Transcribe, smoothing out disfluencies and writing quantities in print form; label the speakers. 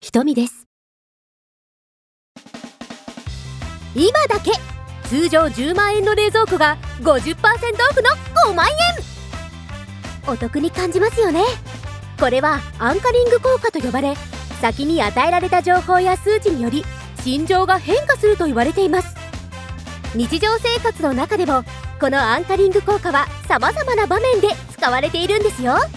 Speaker 1: ひとみです。今だけ通常10万円の冷蔵庫が 50% オフの5万円。お得に感じますよね。これはアンカリング効果と呼ばれ、先に与えられた情報や数値により心情が変化すると言われています。日常生活の中でもこのアンカリング効果は様々な場面で使われているんですよ。